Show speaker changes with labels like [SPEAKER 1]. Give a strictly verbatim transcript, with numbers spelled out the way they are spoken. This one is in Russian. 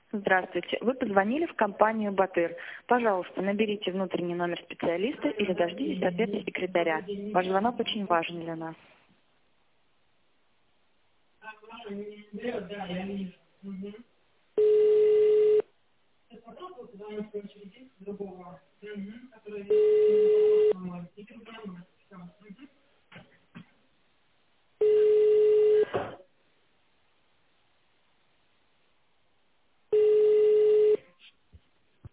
[SPEAKER 1] Здравствуйте. Вы позвонили в компанию «Батыр». Пожалуйста, наберите внутренний номер специалиста или дождитесь ответа секретаря. Ваш звонок очень важен для нас.